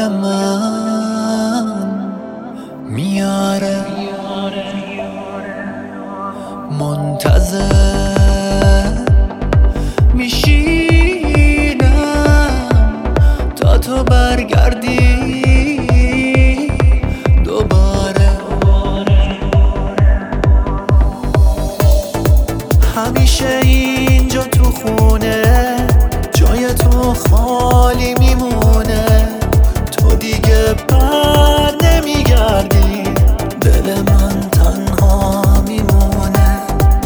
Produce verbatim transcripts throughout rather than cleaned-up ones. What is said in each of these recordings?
من میاره، منتظر میشینم تا تو برگردی دوباره. همیشه اینجا تو خونه جای تو خالی میمونه، تو دیگه بر نمیگردی، دل من تنها میمونه.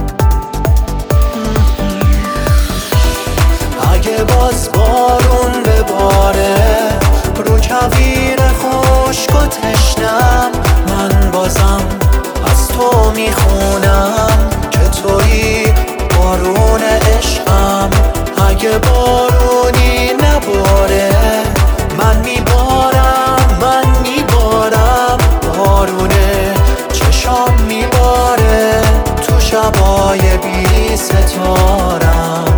اگه باز بارون بباره رو کویر خشک و تشنم، من بازم از تو میخونم که تویی بارون عشقم. اگه بارونی نباره من میبارم، من میبارم، بارونه چشام میباره تو شبای بی ستارم.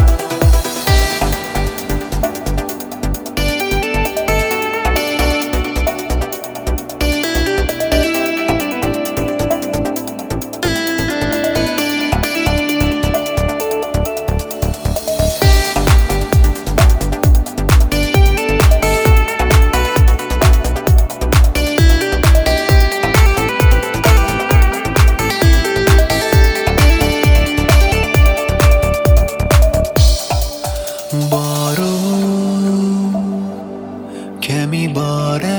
بارون که میباره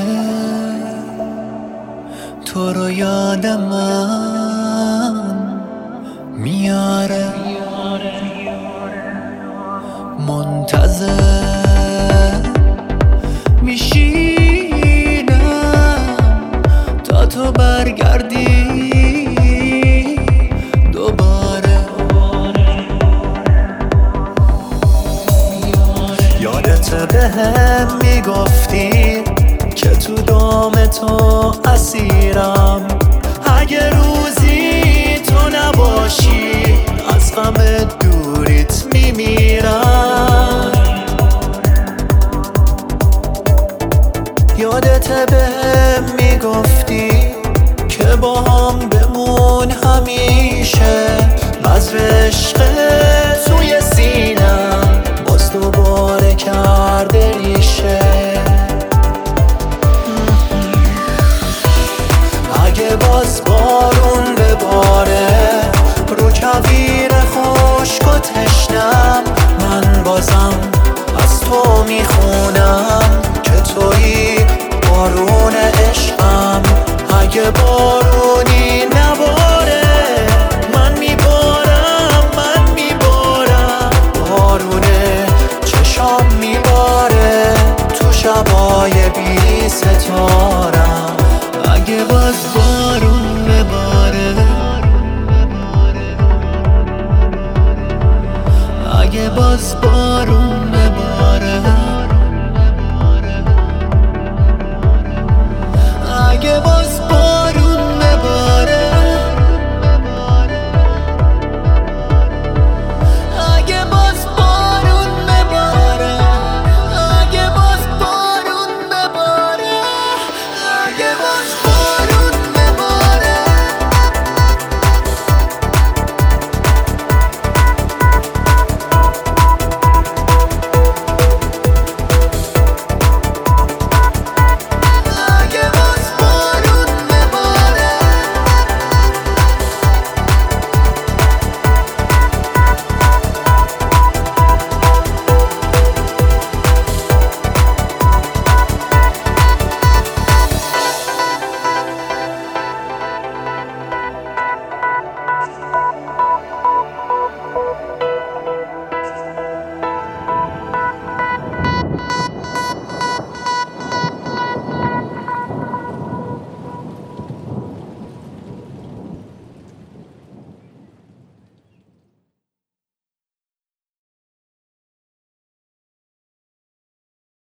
تو رو یاد من میاره، منتظر میشینم تا تو برگردی دوباره. یادت بهم میگفتی که تو دام تو اسیرم، اگه روزی تو نباشی از غم دوریت میمیرم. یادت بهم میگفتی که با هم بمون همیشه، بذر عشق توی سینم باز دوباره کرده ریشه. اگه باز بارون بباره رو کویر خشک و تشنم، من بازم از تو میخونم که تویی بارون عشقم. اگه بارون